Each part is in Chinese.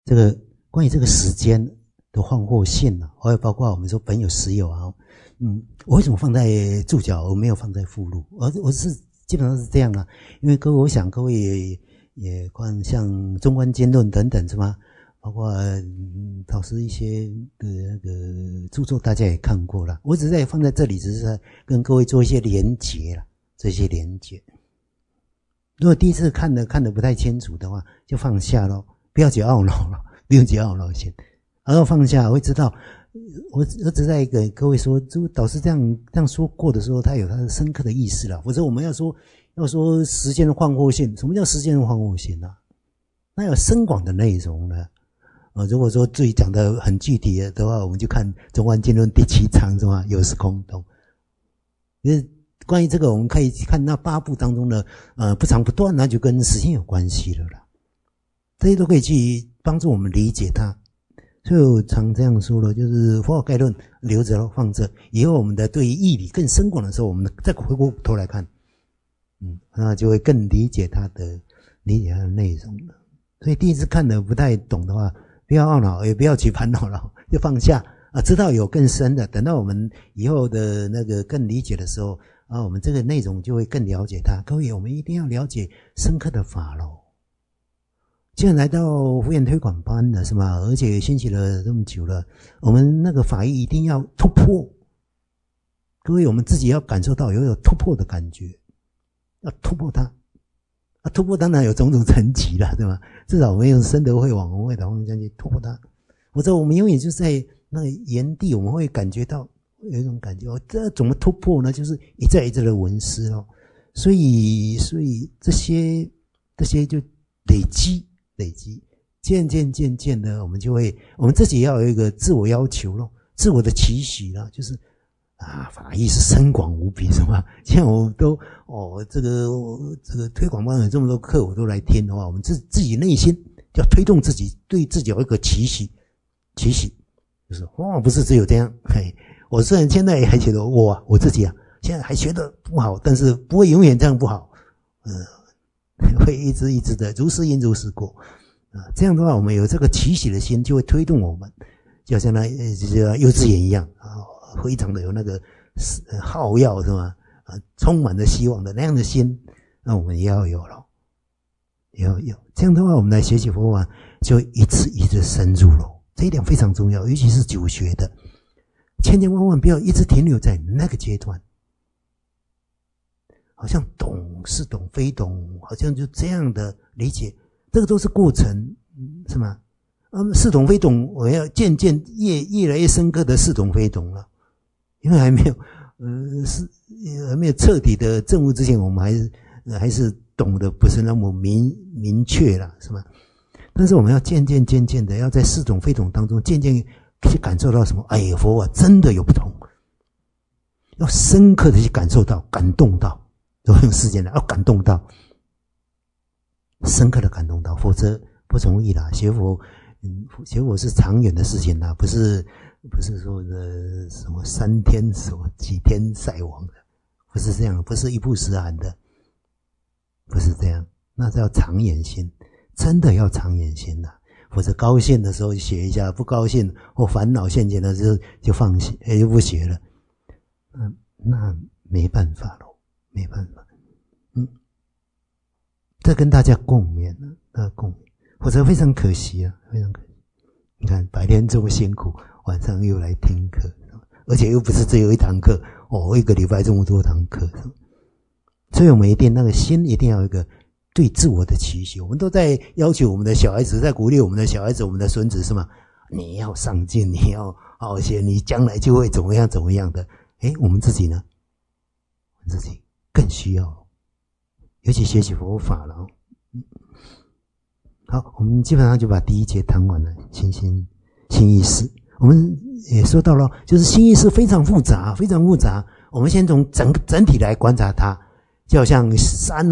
这个关于这个时间的换货性啊，还有包括我们说本有实有啊，我为什么放在注脚而没有放在附录？我是基本上是这样啊，因为各位，我想各位也看像中观经论等等是吗？包括导师一些的那个著作，大家也看过了。我只是在放在这里，只是在跟各位做一些连结啦，这些连结。如果第一次看得不太清楚的话，就放下咯，不要去懊恼了，不用去懊恼先。然后放下，会知道，我只在给各位说，这导师这样说过的时候，他有他的深刻的意思了。否则我们要说时间的换货性，什么叫时间的换货性啊？那有深广的内容呢。如果说自己讲的很具体的话，我们就看《中观经论》第7章是吧？有是空洞。因为关于这个，我们可以看那8部当中的不长不断，那就跟时间有关系了啦。这些都可以去帮助我们理解它。所以我常这样说了，就是佛法概论留着放着，以后我们的对于义理更深广的时候，我们再回过头来看，那就会更理解它的内容了。所以第一次看的不太懂的话，不要懊恼，也不要去烦恼了，就放下啊，知道有更深的，等到我们以后的那个更理解的时候啊，我们这个内容就会更了解它。各位，我们一定要了解深刻的法咯。既然来到福研推广班了，是吗？而且兴起了这么久了，我们那个法义一定要突破。各位，我们自己要感受到有突破的感觉，要突破它。突破当然有种种层级了，对吧？至少我们用深德慧、网红慧的方向去突破它。否则我们永远就在那个原地，我们会感觉到有一种感觉，这怎么突破呢？就是一再一再的闻思咯。所以这些就累积，渐渐的，我们自己要有一个自我要求咯，自我的期许啦，就是法义是深广无比，是吧？像我们都这个推广班有这么多课，我都来听的话，我们自己内心要推动自己，对自己有一个期许，就是不是只有这样。我虽然现在还觉得我自己现在还学得不好，但是不会永远这样不好，会一直的如是因如是果这样的话，我们有这个期许的心，就会推动我们，就好像幼稚园一样非常的有那个好药是吗？充满着希望的那样的心，那我们也要有了，也要有。这样的话，我们来学习佛法就一次一次深入了。这一点非常重要，尤其是久学的，千万不要一直停留在那个阶段，好像懂是懂非懂，好像就这样的理解，这个都是过程，是吗？似懂非懂，我要渐渐越来越深刻的似懂非懂了。因为还没有彻底的证悟之前，我们还是懂得不是那么明确了，是吗？但是我们要渐渐的，要在似懂非懂当中，渐渐去感受到什么？佛法真的有不同，要深刻的去感受到、感动到，都用时间来，要感动到，深刻的感动到，否则不容易啦。学佛是长远的事情啦，不是说的什么3天什么几天晒网的，不是这样，不是一曝十寒的，不是这样，那是要长远心，真的要长远心的，否则高兴的时候学一下，不高兴或烦恼现前的时候就放弃，就不学了，那没办法咯，没办法，这跟大家共勉了，共勉，否则非常可惜啊，非常可惜。你看白天这么辛苦，晚上又来听课，而且又不是只有一堂课，一个礼拜这么多堂课，所以我们一定那个心一定要有一个对自我的期许。我们都在要求我们的小孩子，在鼓励我们的小孩子、我们的孙子，是吗？你要上进，你要好些，你将来就会怎么样的。我们自己呢？我们自己更需要，尤其学习佛法了。好，我们基本上就把第一节谈完了，心意识。我们也说到了，就是心意识非常复杂，非常复杂。我们先从整体来观察它，就好像山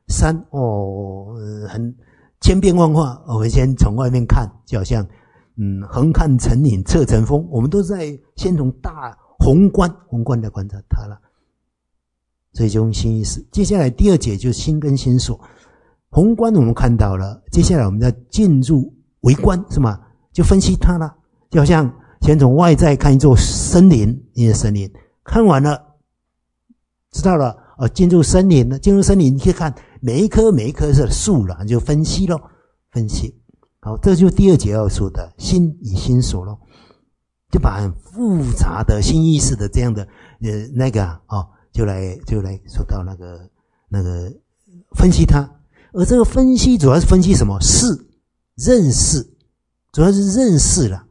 很千变万化。我们先从外面看，就好像横看成岭侧成峰，我们都在先从大宏观来观察它了。所以就用心意识。接下来第2节就是心跟心所。宏观我们看到了，接下来我们要进入微观是吗？就分析它了，就好像先从外在看一座森林，一些森林看完了，知道了进入森林了，进入森林你可以看每一棵是树了，就分析咯，分析。好，这就是第二节要说的心与心所咯，就把很复杂的心意识的这样的就来说到那个分析它。而这个分析主要是分析什么？认识，主要是认识了，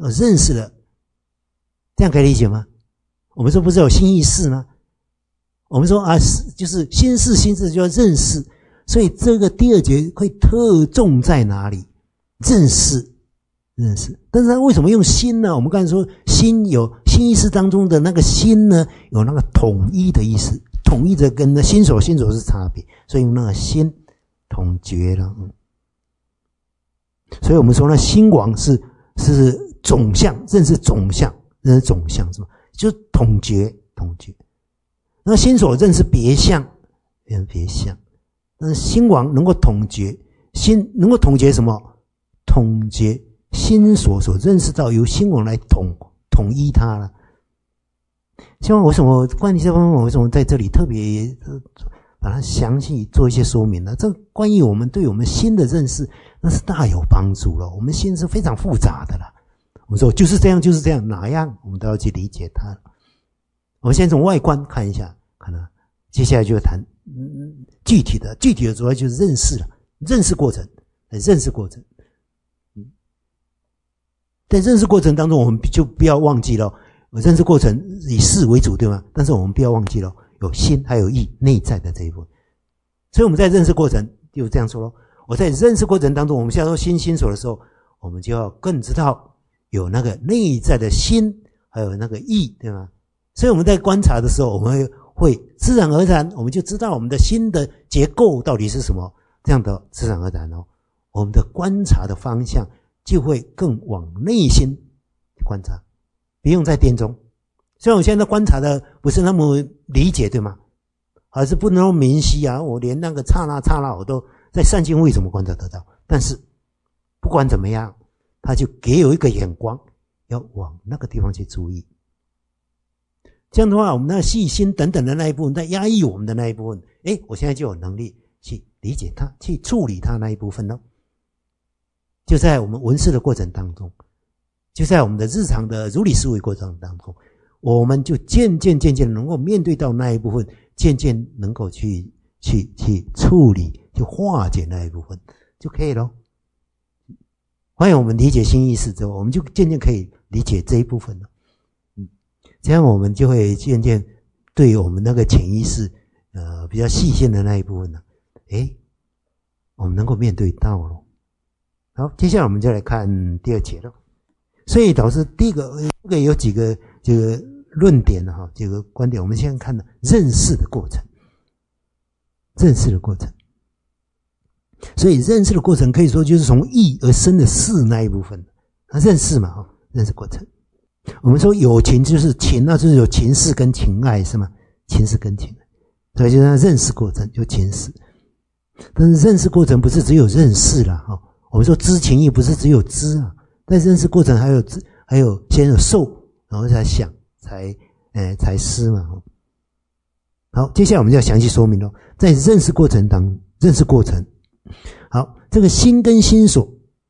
这样可以理解吗？我们说不是有心意识吗？我们说就是心事就要认識，所以这个第二节会特重在哪里？认识。但是它为什么用心呢？我们刚才说心有心意识当中的那个心呢，有那个统一的意思，统一的跟那心所是差别，所以用那个心统觉了。所以我们说呢，心王是总相，认识总相是吗？就是统觉。那心所认识别相，但是心王能够统觉，心能够统觉什么？统觉心所认识到，由心王来统一它了。像为什么关于这方面，我为什么在这里特别把它详细做一些说明呢？这关于我们对我们心的认识，那是大有帮助了。我们心是非常复杂的啦。我们说就是这样，哪样我们都要去理解它。我们先从外观看一下，接下来就谈具体的主要就是认识了，认识过程。在认识过程当中，我们就不要忘记了，认识过程以事为主，对吗？但是我们不要忘记了，有心还有意，内在的这一部分。所以我们在认识过程就这样说咯，我在认识过程当中，我们现在说心所的时候，我们就要更知道有那个内在的心，还有那个意，对吗？所以我们在观察的时候，我们会自然而然，我们就知道我们的心的结构到底是什么，这样的自然而然我们的观察的方向就会更往内心观察，不用再颠中。虽然我现在观察的不是那么理解，对吗？还是不能明晰啊，我连那个刹那我都在善心为什么观察得到？但是不管怎么样，他就给我一个眼光，要往那个地方去注意。这样的话，我们那细心等等的那一部分，在压抑我们的那一部分，我现在就有能力去理解它，去处理它那一部分咯。就在我们闻思的过程当中，就在我们的日常的如理思维过程当中，我们就渐渐能够面对到那一部分，渐渐能够去处理，去化解那一部分就可以咯。欢迎我们理解心意识之后，我们就渐渐可以理解这一部分了。这样我们就会渐渐对我们那个潜意识比较细心的那一部分呢，我们能够面对到了。好，接下来我们就来看第二节了。所以导致第一个这个有几个这个论点几个观点，我们先看认识的过程。所以认识的过程可以说就是从意而生的事那一部分，认识嘛，认识过程。我们说有情就是情，那就是有情事跟情爱，是吗？情事跟情爱，所以就是认识过程就情事。但是认识过程不是只有认识啦，我们说知情意不是只有知啊，在认识过程还有先有受，然后才想，才思嘛。好，接下来我们就要详细说明咯，在认识过程，好，这个心跟心所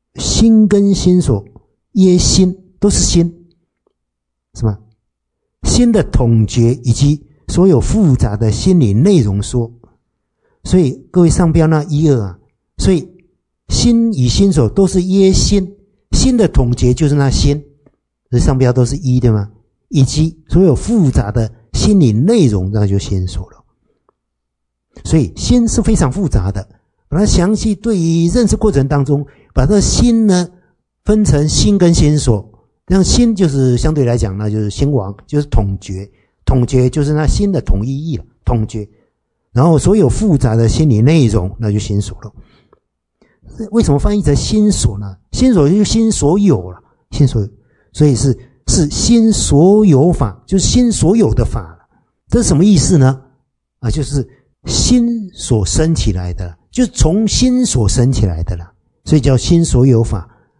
耶心都是心。是吗？心的统觉以及所有复杂的心理内容说，所以各位上标那一二所以心与心所都是耶心，心的统觉就是那心，这上标都是一，对吗？以及所有复杂的心理内容，那就心所了。所以心是非常复杂的，把它详细对于认识过程当中，把这心呢分成心跟心所。那心就是相对来讲，那就是心王，就是统觉就是那心的统一义了，统觉。然后所有复杂的心理内容，那就心所了。为什么翻译成心所呢？心所就是心所有了，心所有，所以是心所有法，就是心所有的法了。这是什么意思呢？就是心所生起来的，就是从心所生起来的啦，所以叫心所有法。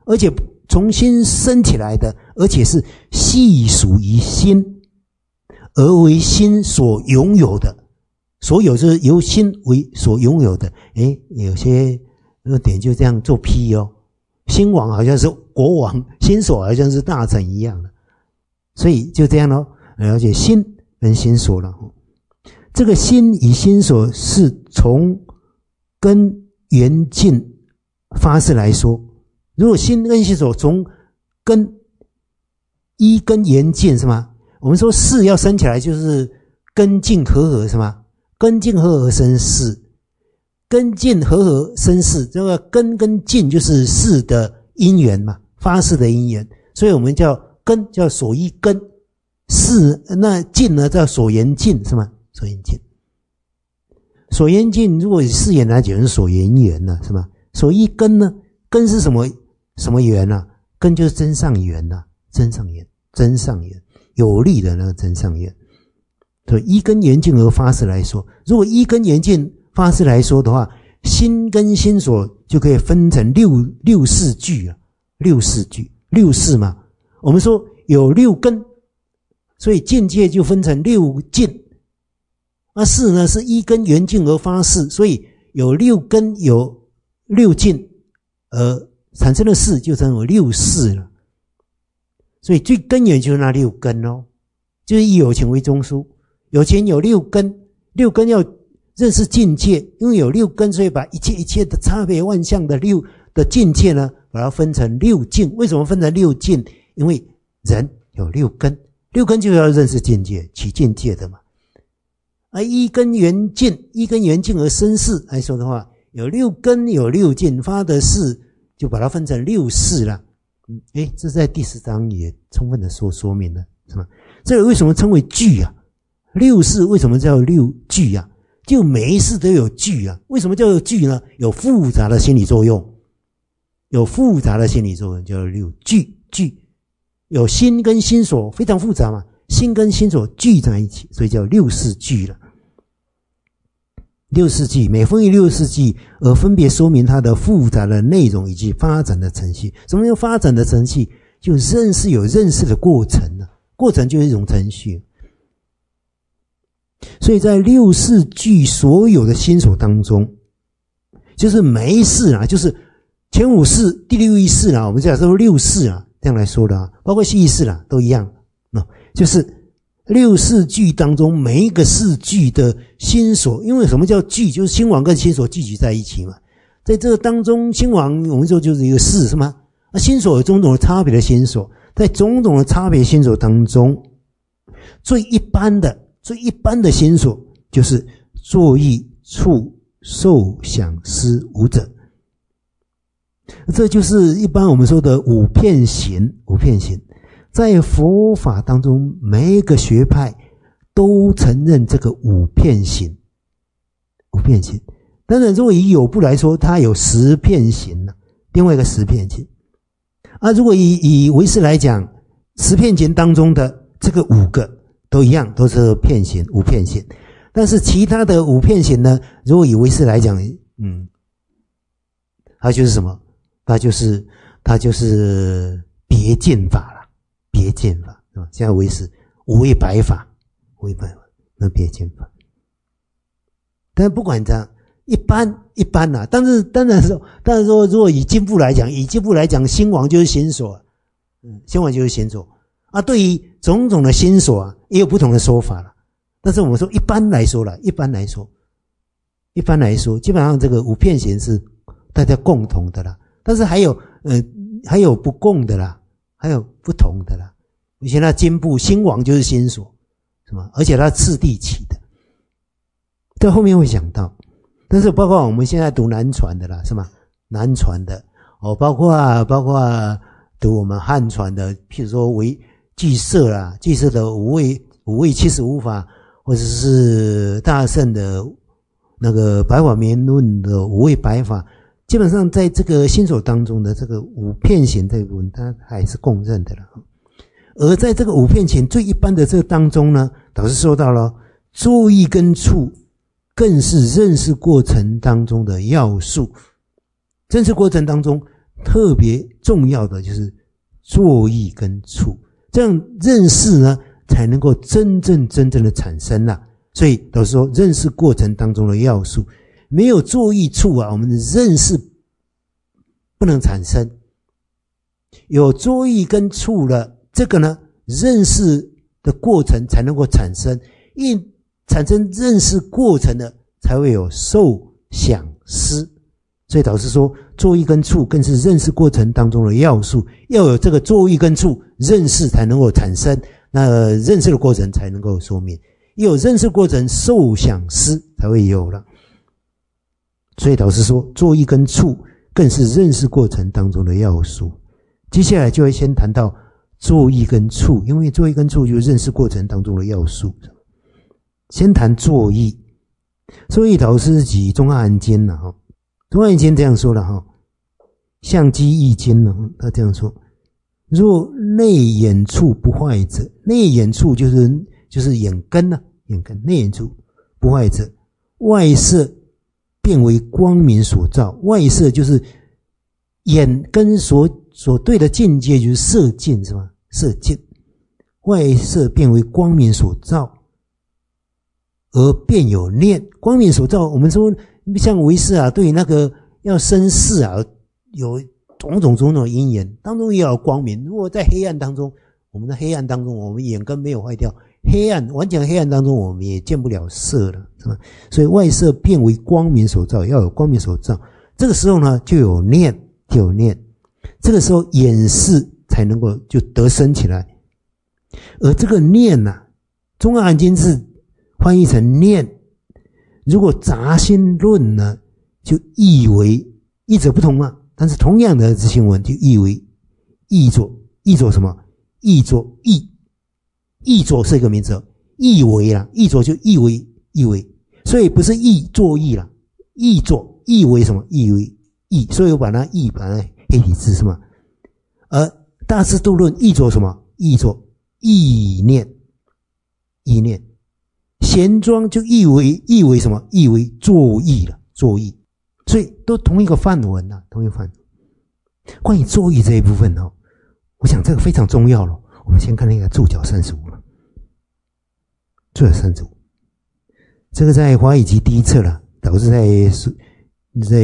而且从心生起来的，而且是系属于心，而为心所拥有的。所有就是由心为所拥有的。有些论点就这样做批哦，心王好像是国王，心所好像是大臣一样的，所以就这样咯，了解心跟心所了。这个心与心所是从根缘尽发誓来说，如果心跟心所从根一根缘尽是吗？我们说事要生起来就是根尽合合是吗？根尽合合生事，根尽合合生事，这个根跟尽就是事的因缘嘛，发誓的因缘，所以我们叫根叫所依根，事那尽呢叫所缘尽是吗？所缘尽，所缘尽如果以事缘来讲是所缘缘了是吗？所依根呢？根是什么缘啊？根就是真上缘啊，真上缘，真上缘，有利的那个真上缘。所以一根缘尽而发誓来说，如果一根缘尽发誓来说的话，心跟心所就可以分成六事句啊，六事嘛。我们说有六根，所以境界就分成六境。事呢是一根缘尽而发誓，所以有六根有六境，而产生的事就称为六事了。所以最根源就是那六根哦，就是以有情为中枢。有情有六根，六根要认识境界，因为有六根，所以把一切的差别万象的六的境界呢，把它分成六境。为什么分成六境？因为人有六根，六根就要认识境界，起境界的嘛。而一根缘尽，一根缘尽而生事来说的话，有六根有六境发的事，就把它分成六事了。这在第10章也充分的说明了，是吗？这为什么称为句啊？六事为什么叫六句啊？就每一事都有句啊。为什么叫做句呢？有复杂的心理作用，有复杂的心理作用叫六句。有心跟心所非常复杂嘛，心跟心所聚在一起，所以叫六事句了。六事句每分为六事句，而分别说明它的复杂的内容以及发展的程序。什么叫发展的程序？就认识有认识的过程啊，过程就是一种程序。所以在六事句所有的心所当中，就是每一事啊，就是前五事第六意识啊，我们讲说六事啊，这样来说的啊，包括细意识啦都一样，就是六事句当中每一个事句的心所。因为什么叫句？就是心王跟心所聚集在一起嘛。在这个当中，心王我们说就是一个事是吗？心所有种种的差别的心所，在种种的差别心所当中，最一般的心所就是作意触受想思五者，这就是一般我们说的五遍行。在佛法当中，每一个学派都承认这个五遍行。当然如果以有部来说，它有10遍行了，另外一个10遍行。如果以唯识来讲，10遍行当中的这个5个都一样，都是遍行，五遍行。但是其他的5遍行呢，如果以唯识来讲，它就是什么？它就是别见法了，别见法是吧？现在唯识无为白法，那别见法。但不管这样，一般啦。当然说，如果以经部来讲，心王就是心所，心王就是心所。对于种种的心所也有不同的说法了。但是我们说一般来说，基本上这个五遍行是大家共同的啦。但是还有不共的啦，还有不同的啦。以前那经部心王就是心所，是吗？而且它次第起的，在后面会讲到。但是包括我们现在读南传的啦，是吗？南传的包括读我们汉传的，譬如说为俱舍啦，俱舍的五位75法，或者是大乘的那个白法明论的五位白法，基本上在这个心所当中的这个五遍行这一部分，它还是公认的了。而在这个五遍行最一般的这个当中呢，导师说到了作意跟处，更是认识过程当中的要素。认识过程当中， 特别重要的就是作意跟处，这样认识呢才能够真正的产生啦。所以老师说，认识过程当中的要素，没有作意处啊，我们的认识不能产生。有作意跟处了，这个呢，认识的过程才能够产生。一产生认识过程的，才会有受想思。所以导师说，作意跟处更是认识过程当中的要素，要有这个作意跟处，认识才能够产生，那认识的过程才能够说明。有认识过程，受想思才会有了。所以导师说，作意跟处更是认识过程当中的要素。接下来就会先谈到作意跟处，因为作意跟处就是认识过程当中的要素。先谈作意，作意导师及中阿含经了哈。中阿含经这样说了哈，相机易经呢，他这样说：若内眼处不坏者，内眼处就是眼根啊，眼根内眼处不坏者，外色变为光明所照。外色就是眼根所对的境界，就是色境是吧？色境，外色变为光明所照，而便有念。光明所照，我们说像唯识啊，对于那个要生事啊，有种种因缘，当中也有光明。如果在黑暗当中，我们的黑暗当中，我们眼根没有坏掉，黑暗完全黑暗当中，我们也见不了色了，是吧？所以外色变为光明所照，要有光明所照。这个时候呢，就有念。这个时候眼识才能够就得生起来。而这个念啊，中阿含经是翻译成念。如果杂心论呢，就译为译者不同啊，但是同样的这新闻就译为译作什么？译作译。译作是一个名词，译为啦，译作就译为，所以不是译作译啦，译作译为什么？译为译，所以我把它黑体字是吗？而大智度论译作什么？译作意念。闲庄就译为什么？译为作意了，作意。所以都同一个范文啊，同一个范文。关于作意这一部分哦，我想这个非常重要了。我们先看那个注脚35了，注脚35，这个在华语集第一册了，导师在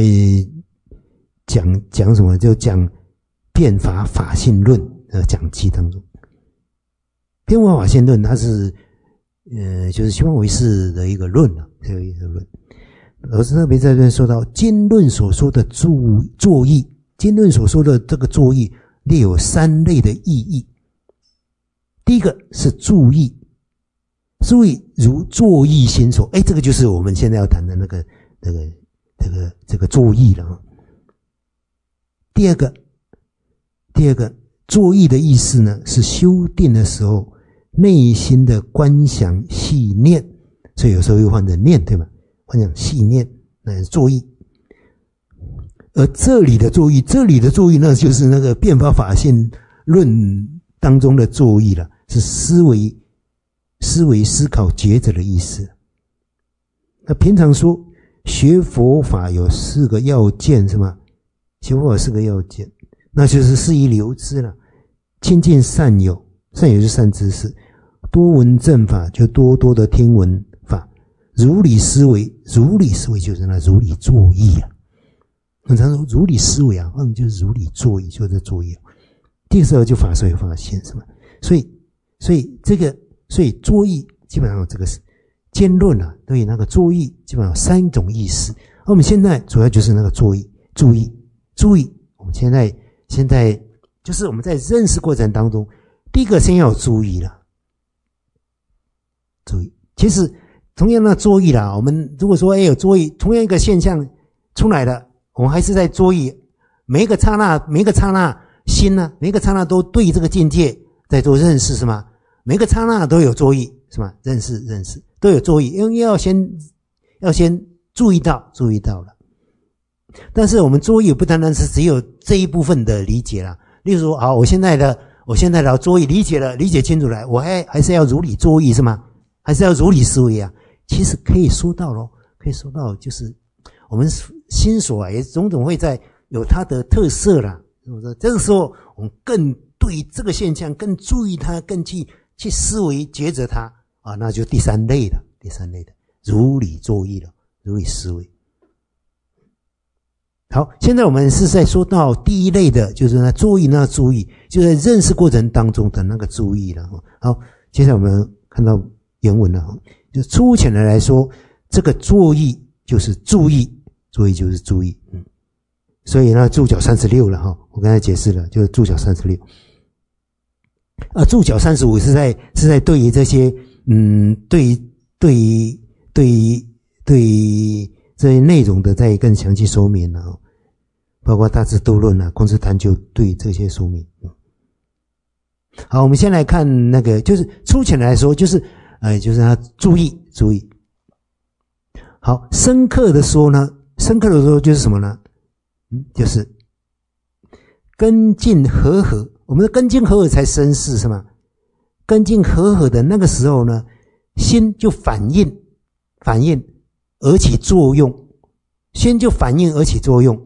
讲什么？就讲变法法性论讲记当中，变法法性论它是就是西方唯识的一个论啊，这个一个论。老师特别在这边说到经论所说的作意，经论所说的这个作意列有3类的意义。第一个是注意如作意心所，这个就是我们现在要谈的这个作意了。第二个作意的意思呢，是修订的时候内心的观想细念，所以有时候又换成念，对吗？观想细念，那是作意。而这里的作意那就是那个变法法性论当中的作意了，是思维思考抉择的意思。那平常说学佛法有4个要件是吗？学佛法4个要件，那就是事宜留之了。亲近善友，善友就是善知识；多闻正法，就多的听闻法；如理思维就是那如理作意啊。很常说如理思维啊，就是如理作意，就是作意。第2个就法随法现是吗？所以作意基本上有这个兼论啊，对那个作意基本上有3种意思。而我们现在主要就是那个作意，注意。我们现在就是我们在认识过程当中，第一个先要有注意了。注意，其实同样的作意啦，我们如果说有作意，同样一个现象出来了，我们还是在作意。每一个刹那心呢，每一个刹那都对这个境界在做认识是吗？每个刹那都有作意是吗？认识都有作意，因为要先注意到了。但是我们作意不单单是只有这一部分的理解啦。例如说，好，我现在的作意理解清楚了，我还是要如理作意是吗？还是要如理思维啊？其实可以说到就是我们心所啊，也种种会在有它的特色啦， 是不是？这个时候我们更对这个现象更注意它，更去思维抉择它啊，那就第三类的如理作意了，如理思维。好，现在我们是在说到第一类的，就是那作意那注意，就在认识过程当中的那个注意了。好，接下来我们看到原文了，就粗浅的来说，这个作意就是注意，作意就是注意。所以呢，注脚36了哈，我刚才解释了，就是注脚36。注脚35是在对于这些对于这些内容的再更详细说明了，包括大智度论啊、空智探究对这些说明。好，我们先来看那个，就是粗浅的来说，就是他注意。好，深刻的说就是什么呢？就是根进和合，我们的根进和合才生事是吗？根进和合的那个时候呢，心就反应而起作用，心就反应而起作用，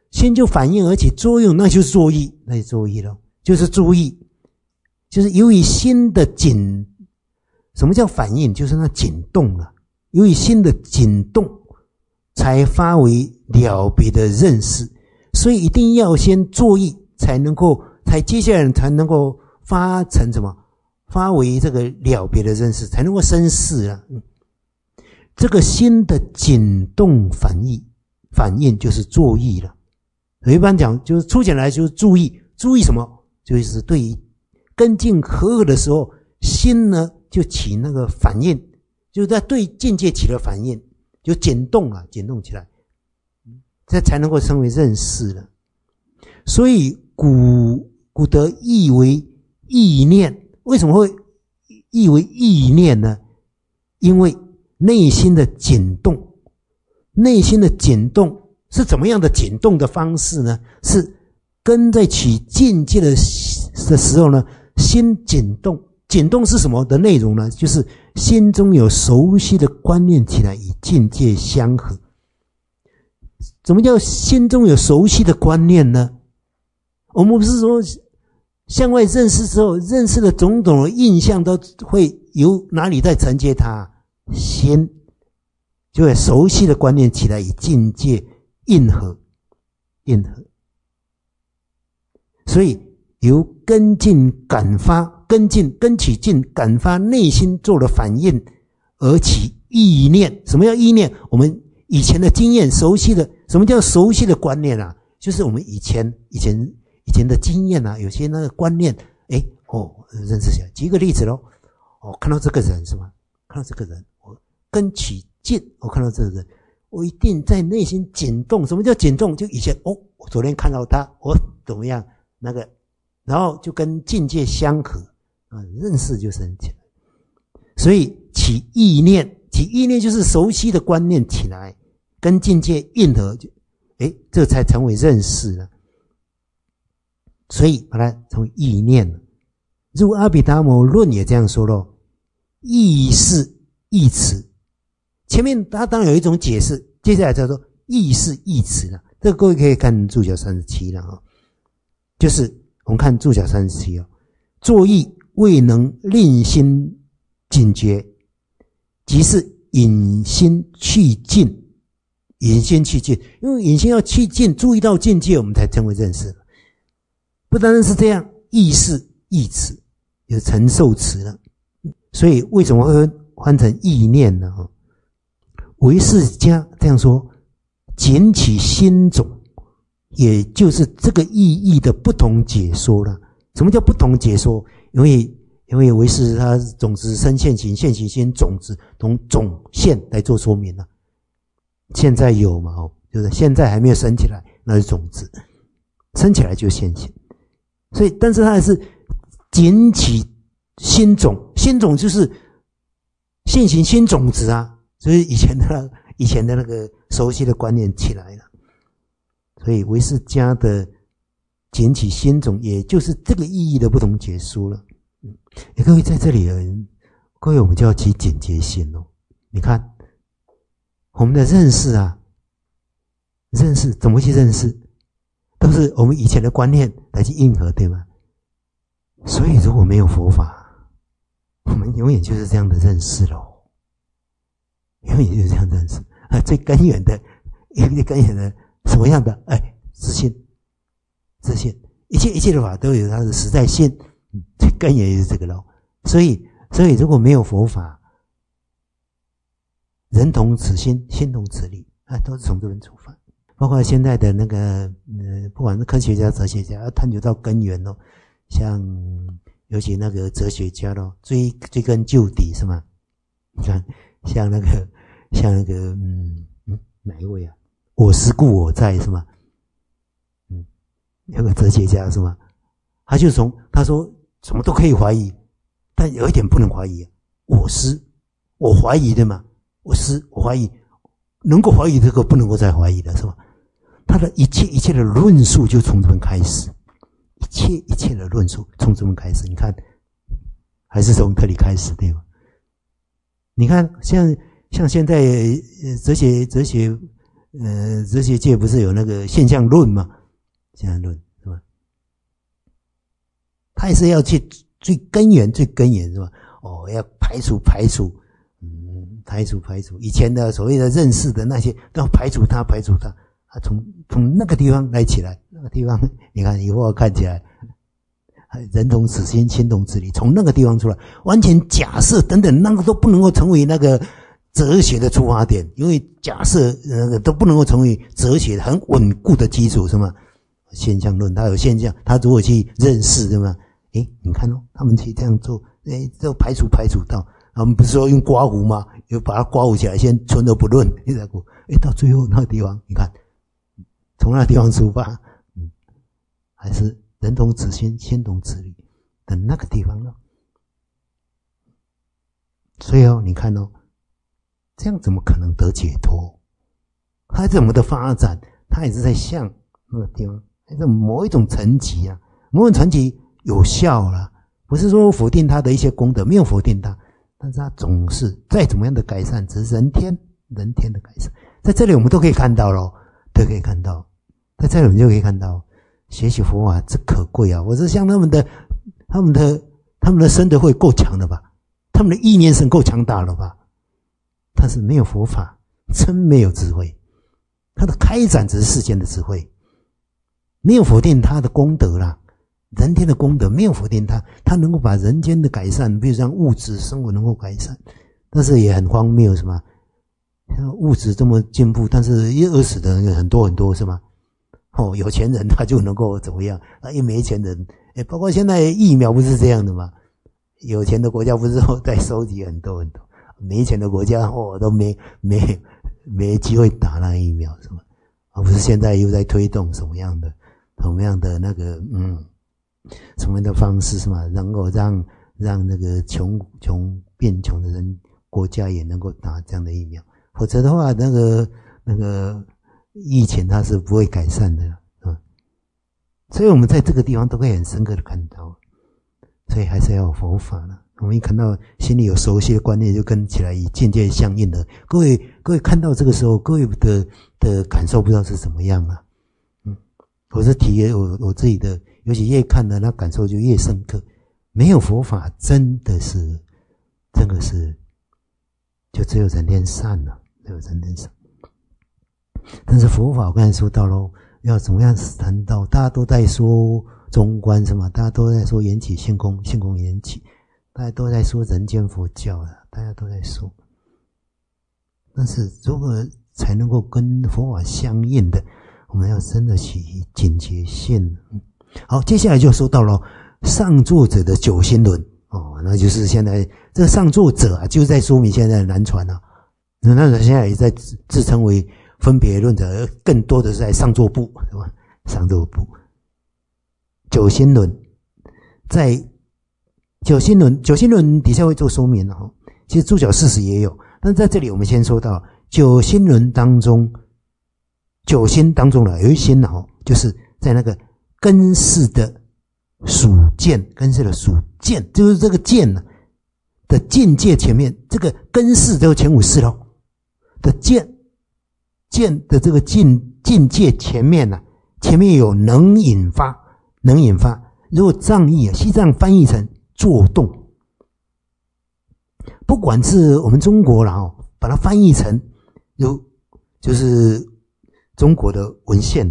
那就是作意，了，就是注意，就是由于心的什么叫反应？就是那紧动了，由于心的紧动才发为了别的认识，所以一定要先作意，接下来才能够发成什么？发为这个了别的认识，才能够生事啊。这个心的紧动反应就是作意了。一般讲就是粗浅来就是注意什么？就是对于根进和合的时候，心呢就起那个反应，就是在对境界起了反应，就紧动起来，这才能够称为认识了。所以古德译为意念，为什么会译为意念呢？因为内心的紧动是怎么样的紧动的方式呢？是跟在起境界的时候呢，心紧动是什么的内容呢？就是心中有熟悉的观念起来，与境界相合。怎么叫心中有熟悉的观念呢？我们不是说向外认识之后，认识的种种的印象都会由哪里在承接它？心就有熟悉的观念起来，与境界应合。所以由根起劲感发内心做了反应，而起意念。什么叫意念？我们以前的经验熟悉的，什么叫熟悉的观念啊？就是我们以前的经验啊，有些那个观念，认识起来。举个例子咯，看到这个人是吗？看到这个人，我根起劲，我看到这个人，我一定在内心紧动。什么叫紧动？就以前我昨天看到他，我怎么样那个，然后就跟境界相合认识就生起来。所以起意念就是熟悉的观念起来，跟境界应合，这才成为认识了。所以把它成为意念了。如阿毗达摩论也这样说咯，意是意词。前面他当然有一种解释，接下来叫做意是意词了。这个各位可以看注脚37了就是我们看注脚37作意未能令心警觉，即是引心去境。因为引心要去境，注意到境界，我们才称为认识了。不单单是这样，意是意词，有承受词了。所以为什么会翻成意念呢？唯识家这样说，捡起心种，也就是这个意义的不同解说了。什么叫不同解说？因为唯识它种子生现行，现行先种子从种现来做说明了。现在有嘛？就是现在还没有生起来，那是种子，生起来就现行。所以，但是它还是捡起新种，新种就是现行新种子啊。所以以前的那个熟悉的观念起来了。所以唯识家的捡起新种，也就是这个意义的不同解说了。各位在这里，各位我们就要起警觉心哦。你看我们的认识啊，认识怎么去认识？ 都是我们以前的观念来去应和，对吗？所以如果没有佛法，我们永远就是这样的认识咯，永远就是这样认识最根源的什么样的自信，一切的法都有它的实在性，最根源也是这个咯。所以如果没有佛法，人同此心，心同此理都是从这边出发。包括现在的那个不管是科学家、哲学家，要探究到根源咯，像尤其那个哲学家咯，追根究底是吗？你看，像那个哪一位啊？我思故我在是吗？有个哲学家是吗？他说什么都可以怀疑，但有一点不能怀疑，我思，我怀疑对吗？我怀疑，能够怀疑这个不能够再怀疑了是吧？他的一切的论述就从这边开始，一切的论述从这边开始。你看，还是从这里开始对吗？你看，像现在哲学界不是有那个现象论吗？现象论是吧？他也是要去最根源是吧？要排除以前的所谓的认识的那些，都要排除它。从那个地方来起来，那个地方你看以后看起来，人同此心，心同此理，从那个地方出来，完全假设等等，那个都不能够成为那个哲学的出发点，因为假设那个都不能够成为哲学很稳固的基础，是吗？现象论，它有现象，它如果去认识，对吗？你看他们去这样做，都排除到，我们不是说用刮胡吗？就把它刮胡起来，先存而不论，到最后那个地方，你看，从那个地方出发，还是人同此心，心同此理的那个地方了。所以你看这样怎么可能得解脱？它怎么的发展？它也是在向那个地方，在某一种层级啊，某种层级有效了，不是说否定它的一些功德，没有否定它，但是它总是再怎么样的改善，只是人天的改善。在这里我们都可以看到咯，都可以看到，在这里我们就可以看到，学习佛法之可贵啊！我是像他们的身德会够强了吧？他们的意念神够强大了吧？但是没有佛法，真没有智慧。他的开展只是世间的智慧，没有否定他的功德啦，人天的功德没有否定他能够把人间的改善，比如像物质生活能够改善，但是也很荒谬，是吗？物质这么进步，但是饿死的人很多，是吗？有钱人他就能够怎么样？一没钱人，包括现在疫苗不是这样的吗？有钱的国家不是在收集很多，没钱的国家都没机会打那疫苗，是吗？不是现在又在推动什么样的那个什么样的方式，是吗？能够让那个变穷的人国家也能够打这样的疫苗，否则的话那个疫情它是不会改善的，所以我们在这个地方都会很深刻的看到，所以还是要有佛法了。我们一看到心里有熟悉的观念，就跟起来以境界相应的。各位看到这个时候，各位的感受不知道是怎么样啊？我是体验我自己的，尤其越看的那感受就越深刻。没有佛法，真的是就只有人天善了，只有人天善。但是佛法我刚才说到咯，要怎么样谈到？大家都在说中观是吗？大家都在说缘起性空，性空缘起，大家都在说人间佛教了，大家都在说。但是如何才能够跟佛法相应的？我们要真的起警觉性。好，接下来就说到了上座者的九心轮那就是现在这个上座者啊，就是在说明现在的南传啊。那现在也在自称为分别论者，更多的是在上座部，是吧？上座部九心轮，在九心轮底下会做说明哈。其实注脚事实也有，但在这里我们先说到九心轮当中，九心当中有一心就是在那个根识的属见，就是这个见的境界前面，这个根识就是前五识咯的见的这个境界前面前面有能引发，能引发。如果藏译西藏翻译成作动，不管是我们中国啦把它翻译成就是中国的文献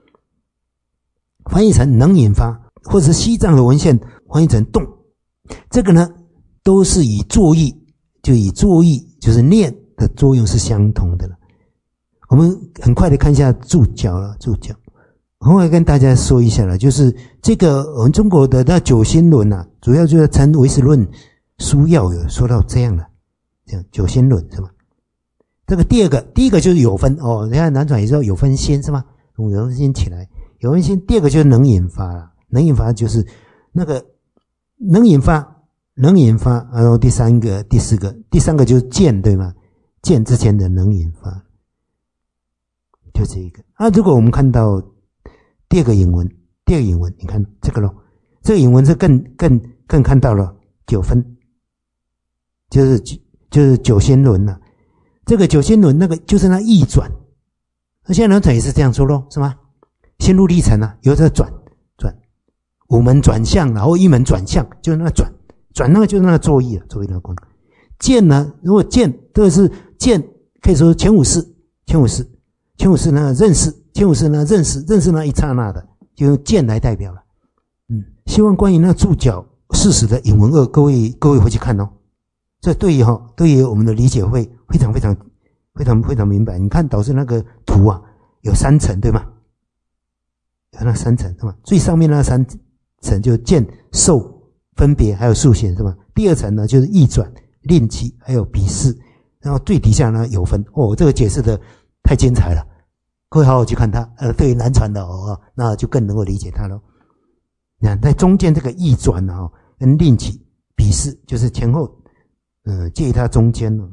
翻译成能引发，或者是西藏的文献翻译成动，这个呢都是以作意，就是念的作用是相同的了。我们很快的看一下注脚了，我会跟大家说一下了，就是这个我们中国的那九心论主要就是陈唯识论书要有说到这样的，这样九心论是吗？这个第一个就是有分你看南传也说有分心是吗？从有分心起来，有分心。第二个就是能引发了，能引发就是那个能引发，然后第三个就是见，对吗？见之前的能引发，就这一个。如果我们看到第二个引文，你看这个咯，这个引文是更看到了九分，就是九心轮了。这个九心轮那个就是那义转，那现在南传也是这样说咯，是吗？心路历程有这转，五门转向，然后一门转向，就是那个转那个就是那个作意了，作意那个功能。见呢，如果见这个是见，可以说前五识那个认识，前五识那个认识那一刹那的，就用见来代表了。希望关于那注脚事实的引文2，各位回去看哦。这对于我们的理解会非常明白。你看导致那个图有3层对吗？有那3层是吧？最上面那3层就是见、受、分别还有数显是吧？第2层呢就是义转、令起还有比视，然后最底下呢有分。这个解释的太精彩了，各位好好去看它。对于南传的那就更能够理解它了。你看在中间这个义转跟令起、比视就是前后介于它中间了。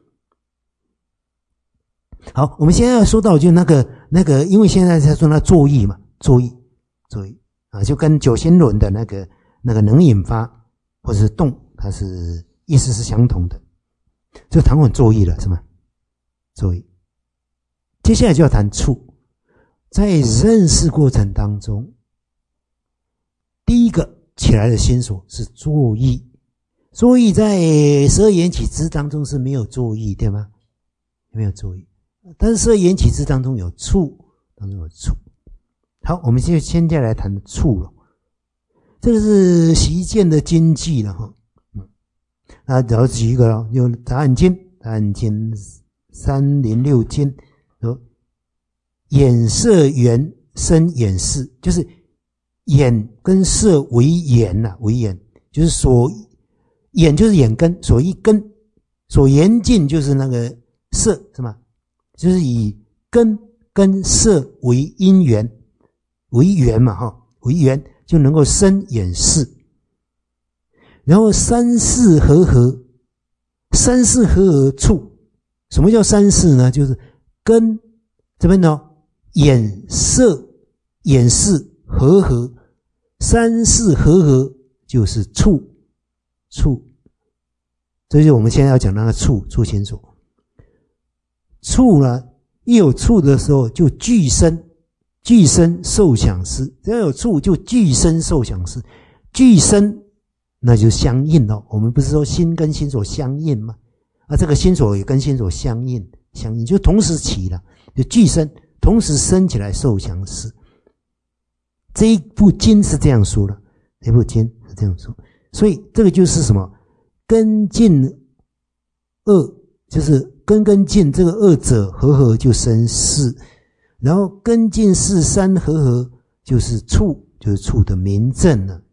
好，我们现在要说到就那个，因为现在在说那作意嘛，作意就跟九心轮的那个能引发或者是动，它是意思是相同的，就谈完作意了是吗？作意，接下来就要谈处。在认识过程当中，第一个起来的心所是作意。作意在12缘起支当中是没有作意，对吗？没有作意，但是12缘起支当中有处，好，我们就现在来谈处了。这个是习见的经济了哈。只要举一个了，就杂案经306经说，眼色缘生眼识，就是眼跟色为缘为缘，就是眼就是眼根，所一根，所缘境就是那个色是吗？就是以根跟色为因缘，为缘嘛为缘就能够生眼识。然后三世和合处。什么叫三世呢？就是根这边眼色眼识和合，三世和合就是处。这就是我们现在要讲那个处心所。处呢，一有处的时候就具生受想思，只要有处就具生受想思，具生那就相应了。我们不是说心跟心所相应吗？这个心所也跟心所相应就同时起了，就具生，同时生起来受想思。这一部经是这样说的，所以这个就是什么？根尽二，就是根跟尽这个二者和合就生识，然后根尽识三和合就是处，就是处的明证了。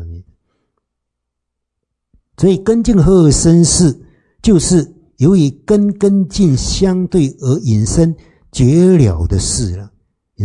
所以根尽和合生识，就是由于根跟尽相对而引生绝了的事了，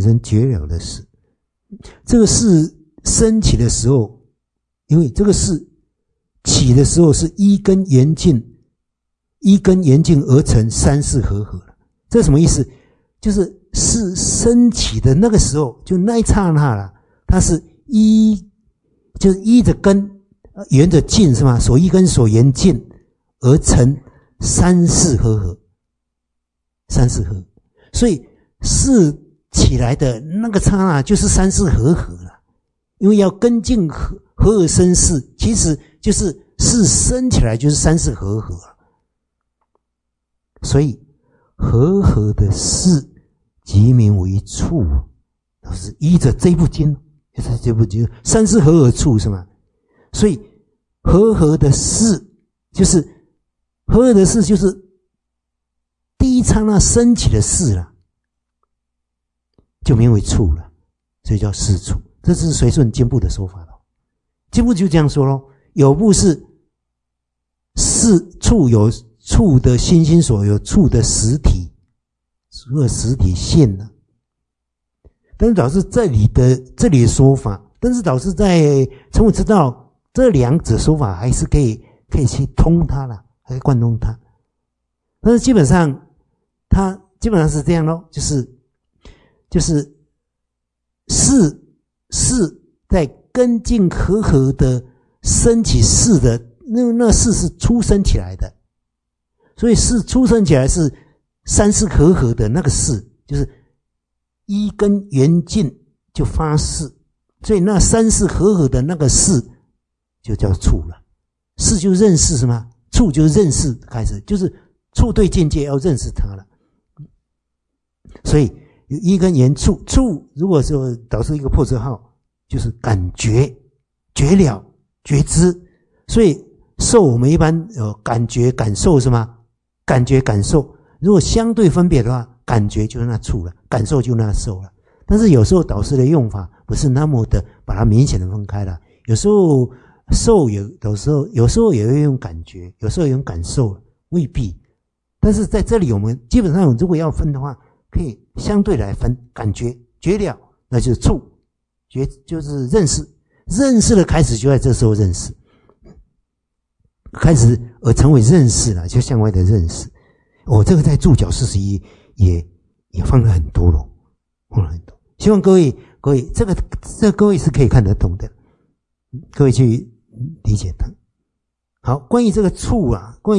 这个事升起的时候，因为这个事起的时候是一根缘尽而成三世和合了。这是什么意思？就是事升起的那个时候，就那一刹那了，它是就是依着根沿着尽是吗？所依根所缘尽而成三世和合。所以事起来的那个刹那就是三世和合了，因为要根尽和而生事，其实就是事生起来就是三世和合了。所以和合的事即名为处，都是依着这部经，这部经三世和合处是吗？所以和合的事就是和合的事就是第一刹那升起的事了，就名为处了，所以叫事处。这是随顺经部的说法了。经部就这样说咯，有部是事处有处的心心所，有处的实体，除了实体现了。但是老师这里的说法，但是老师在从我知道这两者说法还是可以去通它了，还可以贯通它。但是基本上它基本上是这样咯，就是事在根尽和合的升起事的那事是出生起来的，所以事出生起来是三世和合的那个事，就是一根缘尽就发事，所以那三世和合的那个事就叫处了。事就认识是吗？处就是认识开始，就是处对境界要认识它了。所以一根缘处，处如果说导致一个破折号，就是感觉、觉了、觉知。所以受我们一般有感觉、感受是吗？感觉、感受，如果相对分别的话，感觉就是那处了，感受就那受了。但是有时候导师的用法不是那么的把它明显的分开了，有时候受有时候也会用感觉，有时候用感受，未必。但是在这里我们基本上如果要分的话，可以相对来分，感觉、觉了，那就是处，觉就是认识，认识的开始就在这时候认识，开始而成为认识了，就向外的认识。这个在注脚41也放了很多了，放了很多。希望各位这各位是可以看得懂的，各位去理解它。好，关于这个处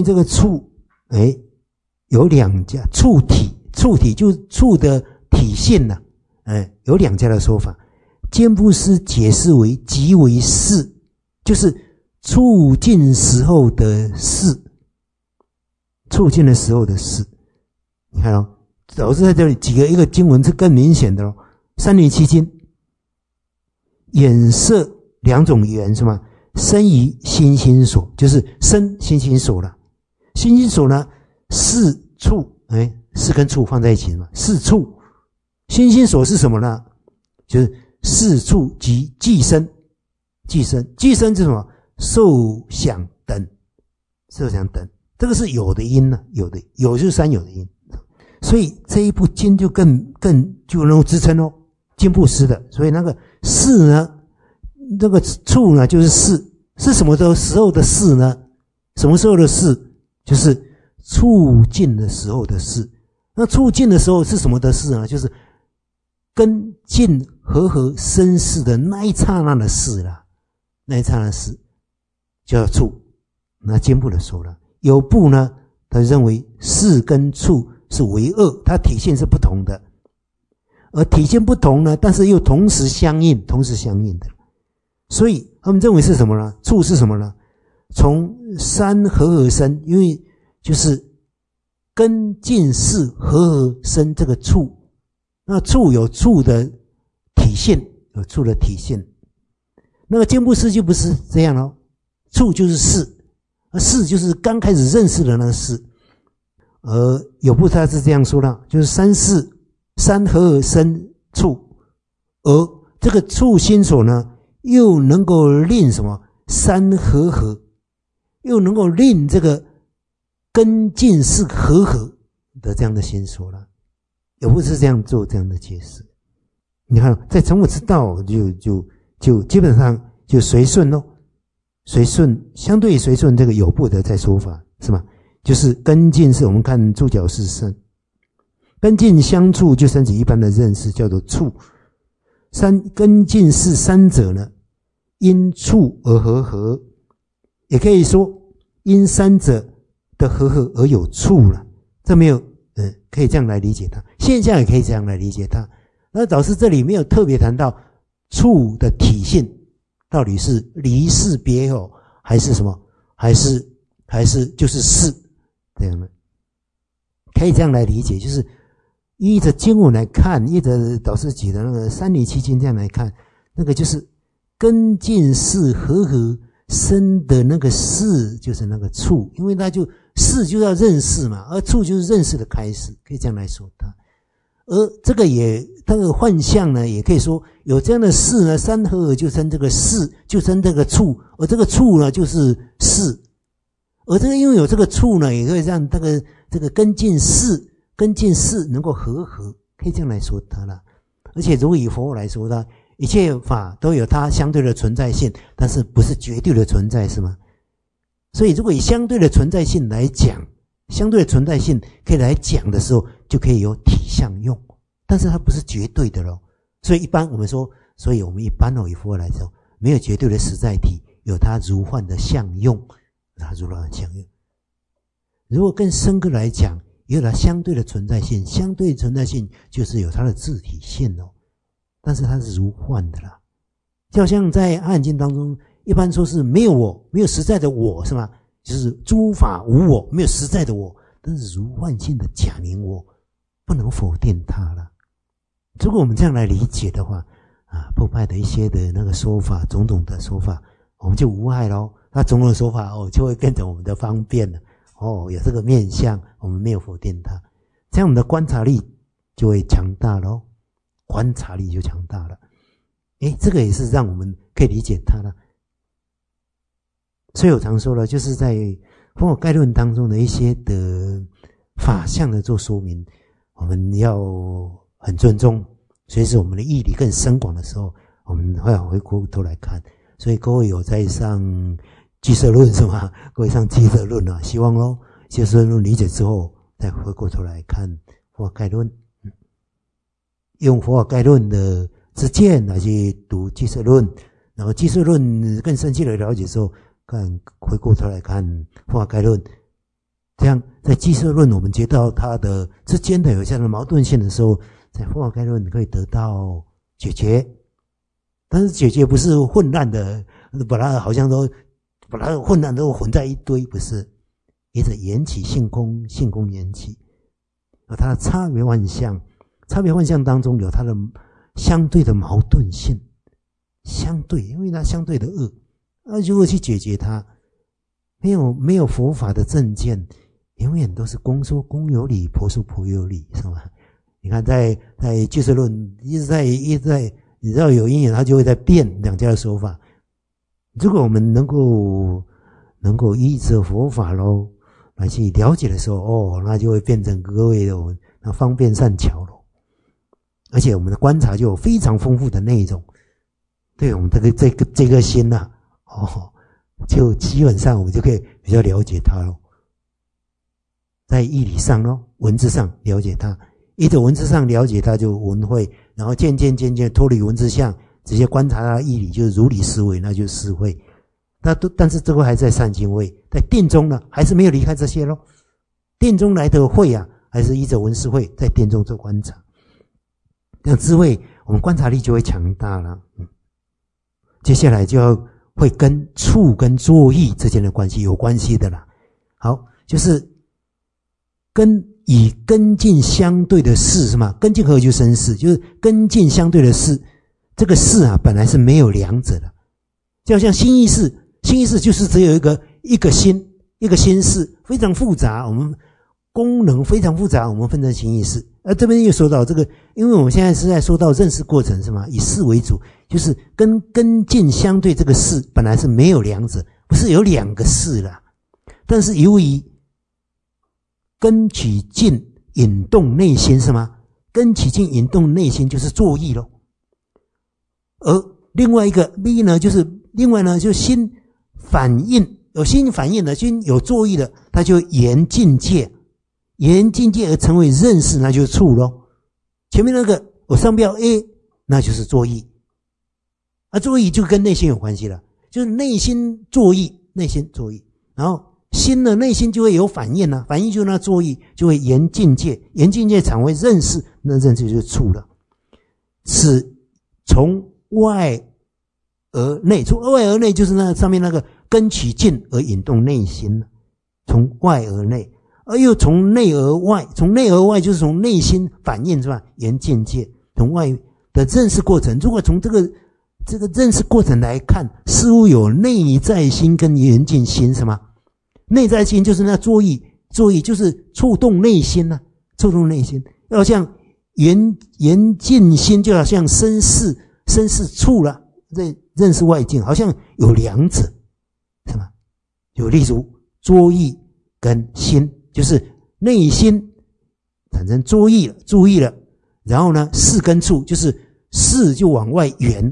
有两家处体就是处的体现呢，有两家的说法。坚布师解释为即为事，就是处境时候的事，处境的时候的事。你看哦，老师在这里举一个经文是更明显的哦。三年期经眼色两种缘是吗？生于心心所，就是生心心所了。心心所呢，事处，事跟处放在一起嘛。事处，心心所是什么呢？就是事处及寄生，寄生是什么？受想等，受想等，这个是有的因呢，有就是三有的因。所以这一部经就更就能够支撑哦，经部师的。所以那个事呢，这个处呢就是事，是什么时候的事呢？什么时候的事？就是处境的时候的事。那处境的时候是什么的事呢？就是根尽和合生事的那一刹那的事啦，那一刹那的事叫处。那经部的说了，有部呢，他认为事跟处是为二，它体现是不同的，而体现不同呢，但是又同时相应的。所以他们认为是什么呢？处是什么呢？从三和合生，因为就是根尽事和合生这个处。那处有处的体现，有处的体现。那个坚布师就不是这样咯，处就是事，而事就是刚开始认识的那个事。而有部他是这样说的，就是三和合生处，而这个处心所呢，又能够令什么？三和合，又能够令这个根尽是和合的这样的心所了。有部是这样做这样的解释。你看，在从我之道就基本上就随顺咯，随顺相对随顺这个有部的在说法是吗？就是根尽是我们看注脚是生，根尽相处就升起一般的认识叫做处。根尽是三者呢，因处而和合，也可以说因三者的和合而有处了。这没有可以这样来理解它，现象也可以这样来理解它。 那导师这里没有特别谈到处的体性到底是离世别后还是什么，还是就是事这样的，可以这样来理解，就是依着经文来看，依着导师举的那个三离七经这样来看，那个就是根尽事和合生的那个事就是那个处，因为它就事就要认识嘛，而处就是认识的开始，可以这样来说它。而这个也这个幻象呢，也可以说有这样的事呢，三合合就生这个事，就生这个处，而这个处呢就是事，而这个因为有这个处呢，也可以让这个根尽事能够和合，可以这样来说它了。而且如果以佛来说它，一切法都有它相对的存在性，但是不是绝对的存在，是吗？所以如果以相对的存在性来讲，相对的存在性可以来讲的时候，就可以有体相用，但是它不是绝对的咯。所以一般我们说，所以我们一般以佛来说，没有绝对的实在体，有它如幻的相用，它如幻的相用。如果更深刻来讲，也有它相对的存在性，相对存在性就是有它的自体性哦，但是它是如幻的啦。就好像在阿含经当中，一般说是没有我，没有实在的我，是吗？就是诸法无我，没有实在的我，但是如幻性的假名我，不能否定它了。如果我们这样来理解的话，部派的一些的那个说法，种种的说法，我们就无碍咯。那种种的说法就会变成我们的方便了。有这个面相，我们没有否定它，这样我们的观察力就会强大咯，观察力就强大了。这个也是让我们可以理解它了。所以我常说了，就是在佛法概论当中的一些的法相的做说明，我们要很尊重。随时我们的义理更深广的时候，我们会回过头来看。所以各位有在上俱舍论是吗？各位上俱舍论希望咯，俱舍论理解之后，再回过头来看佛法概论，用佛法概论的知见来去读俱舍论，然后俱舍论更深切的了解之后，回过头来看佛法概论，这样在俱舍论我们接到它的之间的有这样的矛盾性的时候，在佛法概论可以得到解决。但是解决不是混乱的，把它好像都把它混乱都混在一堆，不是，也是缘起性空，性空缘起，有它的差别幻象，差别幻象当中有它的相对的矛盾性，相对，因为它相对的恶，如何去解决它？没有佛法的正见，永远都是公说公有理，婆说婆有理，是吧？你看在俱舍论一直在，你知道有因缘，它就会在变两家的说法。如果我们能够依着佛法咯来去了解的时候，那就会变成各位的那方便善巧咯。而且我们的观察就有非常丰富的内容，对我们这个心就基本上我们就可以比较了解它咯。在义理上咯，文字上了解它，依着文字上了解它就文慧，然后渐渐脱离文字相，直接观察它的义理，就是如理思维，那就是思慧。但是这个还在善经位，在定中呢，还是没有离开这些咯。定中来的慧还是依着文思慧，在定中做观察。这样智慧，我们观察力就会强大了。接下来就要会跟处跟作意之间的关系有关系的啦。好，就是以根境相对的事是吗？根境合就生事，就是根境相对的事。这个事本来是没有两者的，就好像心意识就是只有一个心事，非常复杂，我们功能非常复杂，我们分成心意识。这边又说到这个，因为我们现在是在说到认识过程是吗？以事为主，就是跟根境相对这个事本来是没有两者，不是有两个事啦，但是由于根起境引动内心是吗？根起境引动内心就是作意咯。而另外一个 B 呢，就是心反应，有心反应的，心有作意的，它就沿境界而成为认识，那就是处咯。前面那个我上标 A， 那就是作意，作意就跟内心有关系了，就是内心作意，然后心的内心就会有反应反应就是那作意就会沿境界产为认识，那认识就是处了。 是从外而内，从外而内就是那上面那个根取静而引动内心，从外而内，而又从内而外，从内而外就是从内心反映是吧？言境界，从外的认识过程，如果从这个认识过程来看，似乎有内在心跟言境心是吗？内在心就是那作意就是触动内心啊，触动内心，要像言境心，就好像身世处了，认识外境，好像有两者，是吗？就例如作意跟心，就是内心产生作意了，注意了，然后呢，事跟处，就是事就往外圆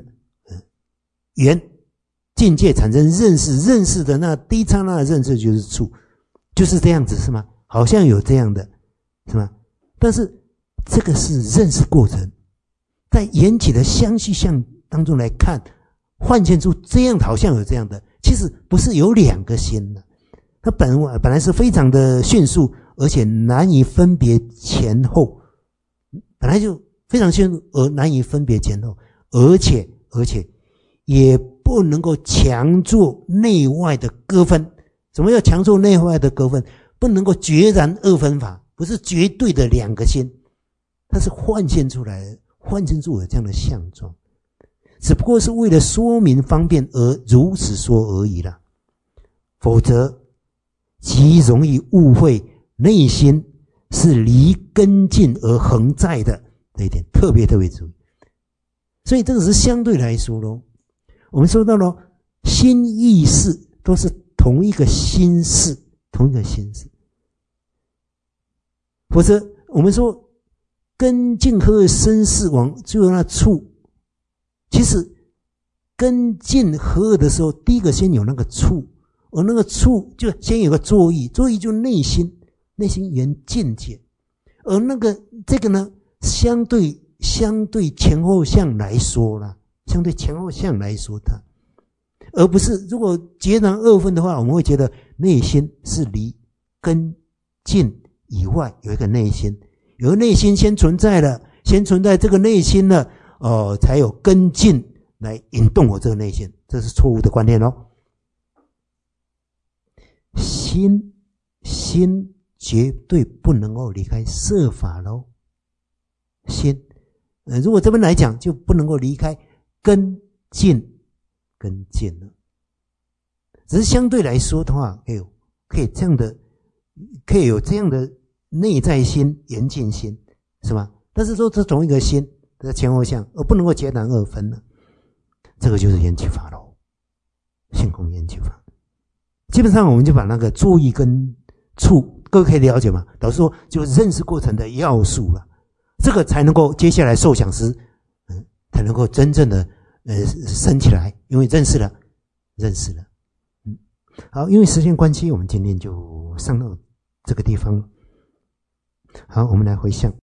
境界产生认识的那第一刹那的认识就是处，就是这样子是吗？好像有这样的，是吗？但是这个是认识过程，在缘起的相续相当中来看，幻现出这样好像有这样的，其实不是有两个心的，它本来是非常的迅速，而且难以分别前后，本来就非常迅速而难以分别前后，而且也不能够强做内外的割分。什么叫强做内外的割分？不能够决然二分法，不是绝对的两个心，它是幻现出来的，幻现出有这样的相状，只不过是为了说明方便而如此说而已啦。否则极容易误会内心是离根境而恒在的，这一点特别注意。所以这个是相对来说咯，我们说到了心意识都是同一个心事，否则我们说根境和身世往最后那处，其实根境合的时候，第一个先有那个处，而那个处就先有个作意，作意就内心缘境界，而这个呢，相对前后相来说啦，它，而不是如果截然二分的话，我们会觉得内心是离根境以外有一个内心，有个内心先存在了，这个内心呢，才有根境来引动我这个内心，这是错误的观念咯。心绝对不能够离开色法咯，心，如果这边来讲，就不能够离开根境了。只是相对来说的话，可以有这样的内在心、缘境心，是吧？但是说这同一个心的前后相，而不能够截然二分了，这个就是缘起法咯，性空缘起法。基本上我们就把那个作意跟处，各位可以了解吗？老师说，就是认识过程的要素了，这个才能够接下来受想时，才能够真正的升起来，因为认识了。好，因为时间关系，我们今天就上到这个地方。好，我们来回向。